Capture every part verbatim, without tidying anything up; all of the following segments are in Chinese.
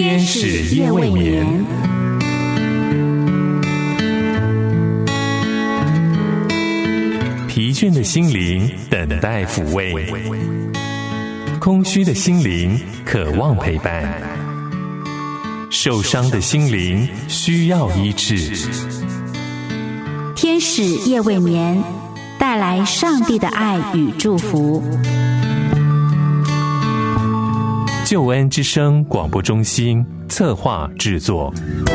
天使夜未眠。疲倦的心灵等待抚慰，空虚的心灵渴望陪伴，受伤的心灵需要医治。 天使夜未眠，带来上帝的爱与祝福。 救恩之声广播中心策划制作。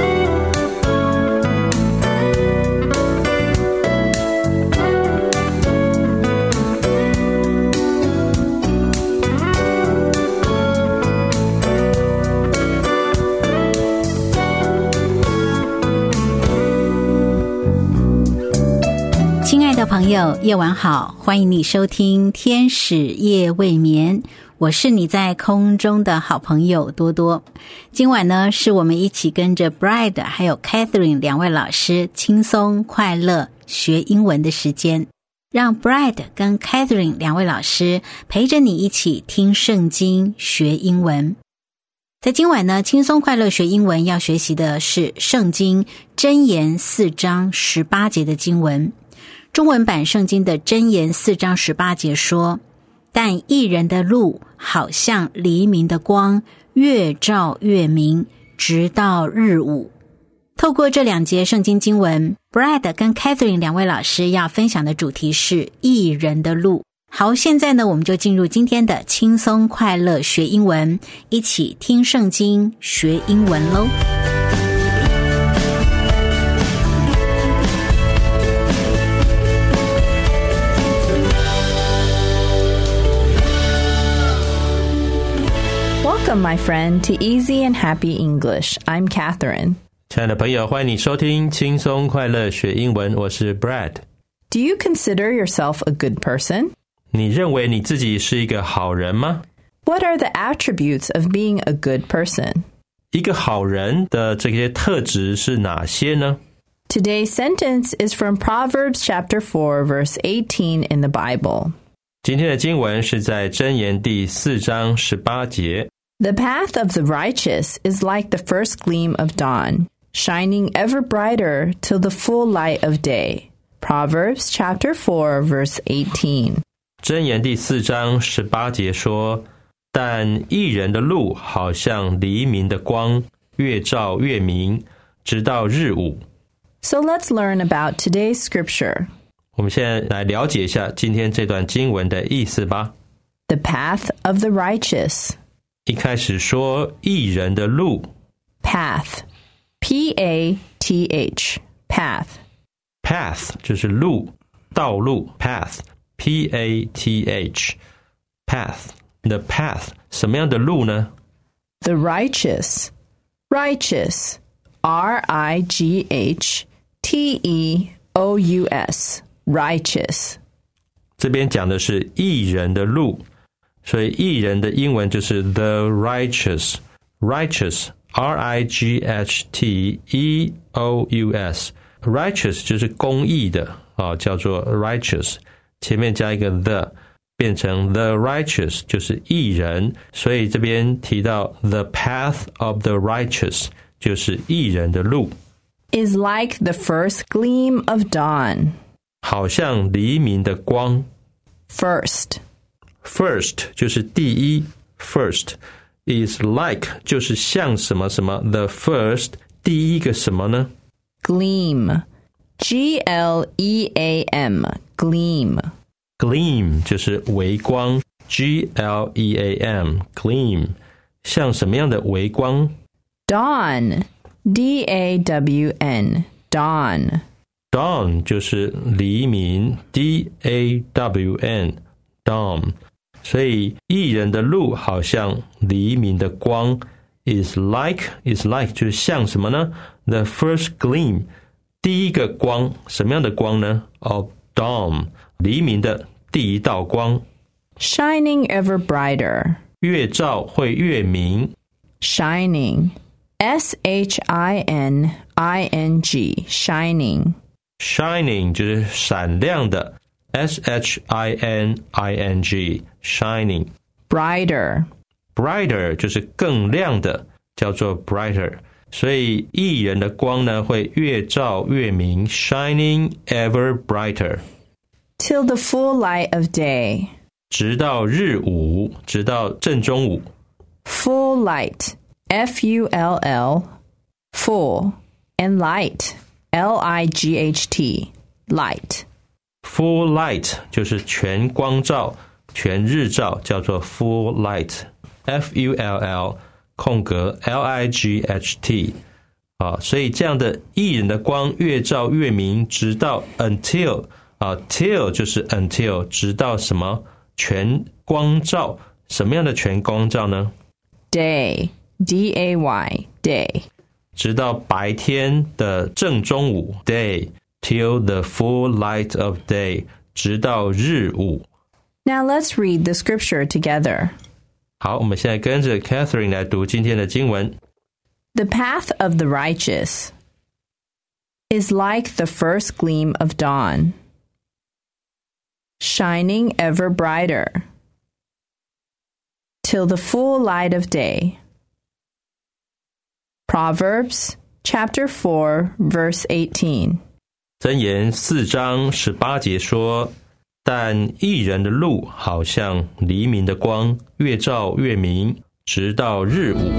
亲爱的朋友，夜晚好，欢迎你收听天使夜未眠，我是你在空中的好朋友多多。今晚呢，是我们一起跟着 Bride 还有 Catherine 两位老师轻松快乐学英文的时间，让 Bride 跟 Catherine 两位老师陪着你一起听圣经学英文。在今晚呢，轻松快乐学英文要学习的是圣经箴言四章十八节的经文。中文版圣经的箴言四章十八节说，但义人的路好像黎明的光，越照越明，直到日午。透过这两节圣经经文， Brad 跟 Catherine 两位老师要分享的主题是义人的路。好，现在呢，我们就进入今天的轻松快乐学英文，一起听圣经学英文咯。 Welcome, my friend, to Easy and Happy English. I'm Catherine. 亲爱的朋友，欢迎你收听轻松快乐学英文，我是 Brad。 Do you consider yourself a good person? 你认为你自己是一个好人吗？ What are the attributes of being a good person? 一个好人的这些特质是哪些呢？ Today's sentence is from Proverbs chapter four, verse eighteen in the Bible. 今天的经文是在箴言第四章十八节。 The path of the righteous is like the first gleam of dawn, shining ever brighter till the full light of day. Proverbs chapter four, verse eighteen. 箴言第四章十八节说，但义人的路好像黎明的光，越照越明，直到日午。 So let's learn about today's scripture. 我们现在来了解一下今天这段经文的意思吧。 The path of the righteous. 一开始说义人的路。 Path. P A T H. Path. Path 就是路，道路 path P A T H Path The path 什么样的路呢？ The righteous. Righteous. R I G H T E O U S. Righteous. 这边讲的是义人的路，所以义人的英文就是 the righteous Righteous R I G H T E O U S Righteous 就是公义的、哦、叫做 righteous， 前面加一个 the 变成 the righteous 就是义人，所以这边提到 the path of the righteous 就是义人的路。 Is like the first gleam of dawn. 好像黎明的光。 First. First 就是第一 First is like 就是像什么什么 The first 第一个什么呢？ Gleam. G L E A M. Gleam. Gleam 就是微光 G L E A M Gleam 像什么样的微光？ Dawn. D A W N. Dawn. Dawn 就是黎明 D A W N Dawn 所以义人的路好像黎明的光 is like is like 就是像什么呢？ The first gleam 第一个光，什么样的光呢？ Of dawn 黎明的第一道光。 Shining ever brighter. 越照会越明。 Shining. S H I N I N G. Shining. Shining 就是闪亮的 S H I N I N G Shining. Brighter. Brighter 就是更亮的， 叫做 brighter。所以义人的光呢会越照越明 shining ever brighter till the full light of day 直到日午，直到正中午。 full light F U L L full and light L I G H T light full light 就是全光照全日照，叫做 full light F U L L空格 L I G H T 啊，所以这样的义人的光越照越明，直到 until 啊 till 就是 until 直到什么全光照，什么样的全光照呢？ day D A Y day 直到白天的正中午 day till the full light of day 直到日午。 Now let's read the scripture together. 好，我们现在跟着 Catherine 来读今天的经文。 The path of the righteous is like the first gleam of dawn, shining ever brighter, till the full light of day. Proverbs chapter four, verse eighteen. 箴言四章十八节说，但义人的路好像黎明的光，越照越明，直到日午。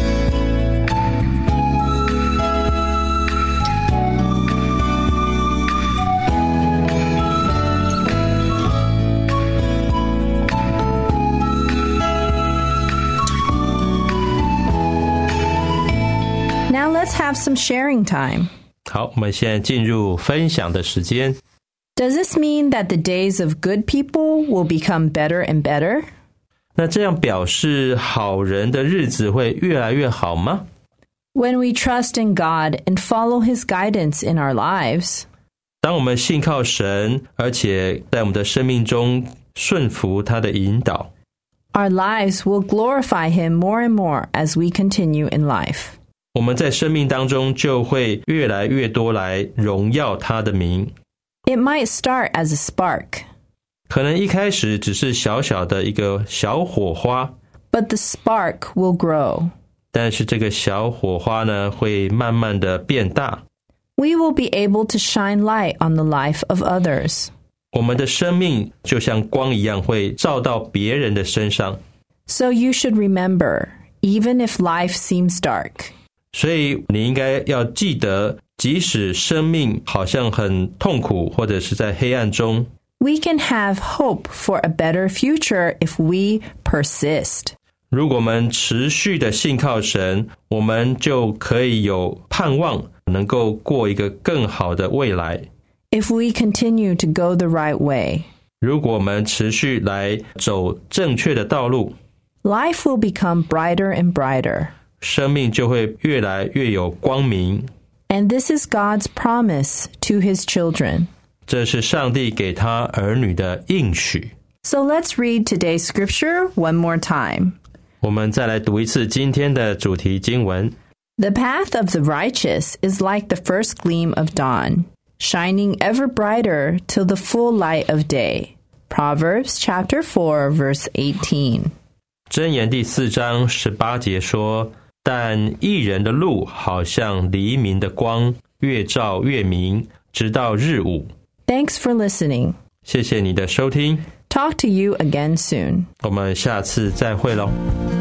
Now let's have some sharing time. 好，我们现在进入分享的时间。 Does this mean that the days of good people will become better and better? 那这样表示好人的日子会越来越好吗？ When we trust in God and follow His guidance in our lives, 当我们信靠神，而且在我们的生命中顺服他的引导， our lives will glorify Him more and more as we continue in life. 我们在生命当中就会越来越多来荣耀他的名。 It might start as a spark, 可能一开始只是小小的一个小火花， but the spark will grow. 但是这个小火花呢，会慢慢的变大。 We will be able to shine light on the life of others. 我们的生命就像光一样，会照到别人的身上。 So you should remember, even if life seems dark, 所以你应该要记得，即使生命好像很痛苦，或者是在黑暗中， we can have hope for a better future if we persist. 如果我们持续的信靠神，我们就可以有盼望，能够过一个更好的未来。 If we continue to go the right way, 如果我们持续来走正确的道路， life will become brighter and brighter. 生命就会越来越有光明。 And this is God's promise to His children. 这是上帝给他儿女的应许。 So let's read today's scripture one more time. 我们再来读一次今天的主题经文。 The path of the righteous is like the first gleam of dawn, shining ever brighter till the full light of day. Proverbs chapter four, verse eighteen. 箴言第四章十八节说，但义人的路好像黎明的光，越照越明，直到日午。 Thanks for listening. 谢谢你的收听， Talk to you again soon. 我们下次再会咯。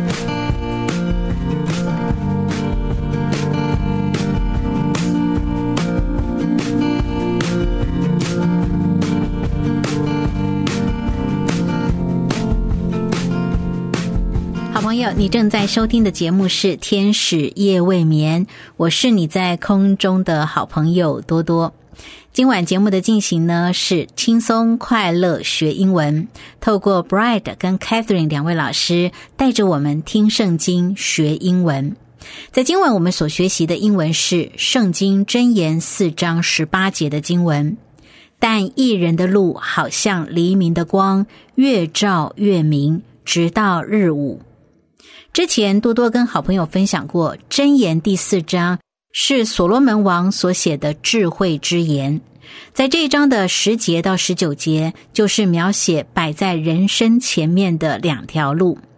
好朋友，你正在收听的节目是天使夜未眠，我是你在空中的好朋友多多。今晚节目的进行呢是轻松快乐学英文，透过 Bride 跟 Catherine 两位老师带着我们听圣经学英文。在今晚我们所学习的英文是圣经箴言四章十八节的经文，但义人的路好像黎明的光，越照越明，直到日午。之前多多跟好朋友分享过，箴言第四章是所罗门王所写的智慧之言。在这一章的十节到十九节，就是描写摆在人生前面的两条路，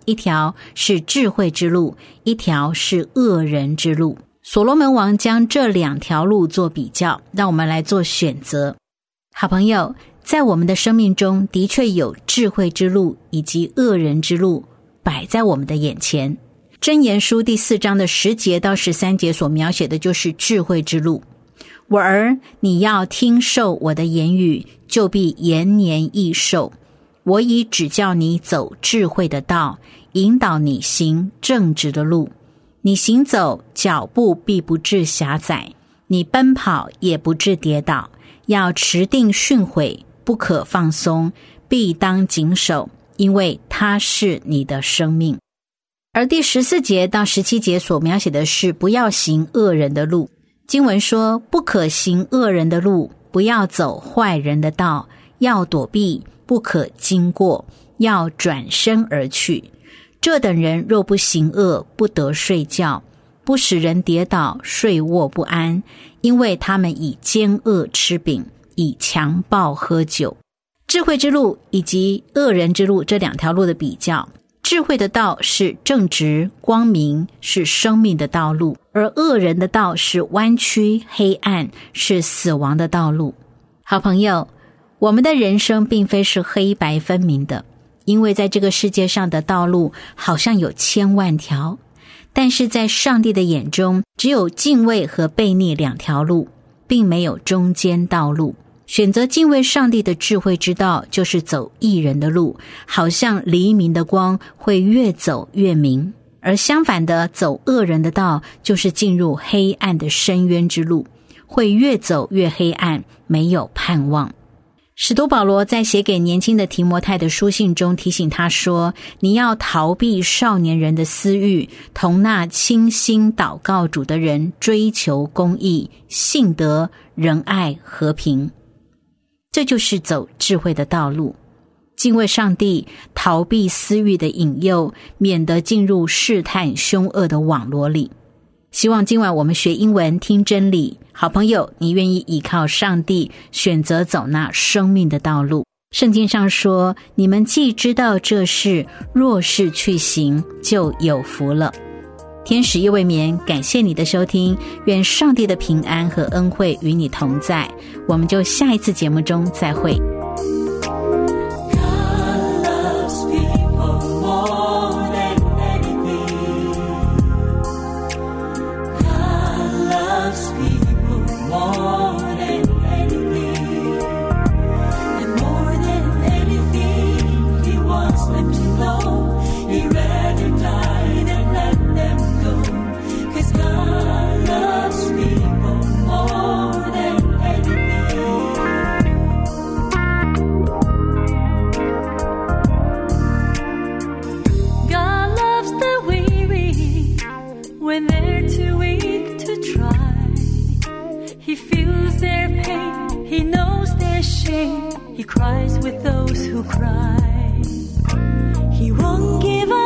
一条是智慧之路，一条是恶人之路。所罗门王将这两条路做比较，让我们来做选择。好朋友，在我们的生命中的确有智慧之路以及恶人之路摆在我们的眼前。箴言书第四章的十节到十三节所描写的就是智慧之路。我儿，你要听受我的言语，就必延年益寿。我已指教你走智慧的道，引导你行正直的路。你行走，脚步必不致狭窄，你奔跑也不致跌倒。要持定训诲，不可放松，必当谨守，因为它是你的生命。而第十四节到十七节所描写的是不要行恶人的路。经文说，不可行恶人的路，不要走坏人的道，要躲避，不可经过，要转身而去。这等人若不行恶，不得睡觉，不使人跌倒，睡卧不安，因为他们以奸恶吃饼，以强暴喝酒。智慧之路以及恶人之路这两条路的比较，智慧的道是正直光明，是生命的道路，而恶人的道是弯曲黑暗，是死亡的道路。好朋友，我们的人生并非是黑白分明的，因为在这个世界上的道路好像有千万条，但是在上帝的眼中，只有敬畏和悖逆两条路，并没有中间道路。选择敬畏上帝的智慧之道，就是走义人的路，好像黎明的光会越走越明；而相反的，走恶人的道，就是进入黑暗的深渊之路，会越走越黑暗，没有盼望。使徒保罗在写给年轻的提摩太的书信中提醒他说，你要逃避少年人的私欲，同那倾心祷告主的人追求公义、信德、仁爱、和平。这就是走智慧的道路，敬畏上帝，逃避私欲的引诱，免得进入试探凶恶的网罗里。希望今晚我们学英文听真理，好朋友，你愿意依靠上帝，选择走那生命的道路。圣经上说，你们既知道这事，若是去行，就有福了。天使夜未眠，感谢你的收听，愿上帝的平安和恩惠与你同在，我们就下一次节目中再会。 He cries with those who cry. He won't give up.